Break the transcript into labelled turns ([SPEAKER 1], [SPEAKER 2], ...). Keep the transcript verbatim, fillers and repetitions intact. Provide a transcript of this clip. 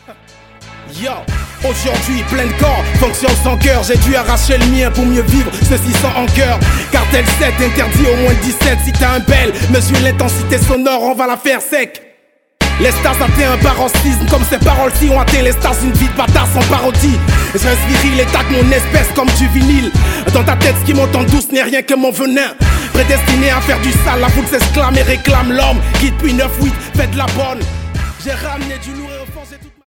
[SPEAKER 1] Yo, aujourd'hui plein de corps, fonction sans cœur. J'ai dû arracher le mien pour mieux vivre, ceci sans rancœur. Cartel sept, interdit au moins dix-sept. Si t'as un bel, mesure l'intensité sonore, on va la faire sec. Les stars atteint un paroxysme, comme ces paroles-ci ont atteint les stars, une vie de bâtard sans parodie. Je reste viril et tac mon espèce comme du vinyle. Dans ta tête ce qui monte en douce n'est rien que mon venin. Prédestiné à faire du sale, la foule s'exclame et réclame l'homme qui depuis neuf huit fait de la bonne. J'ai ramené du lourd.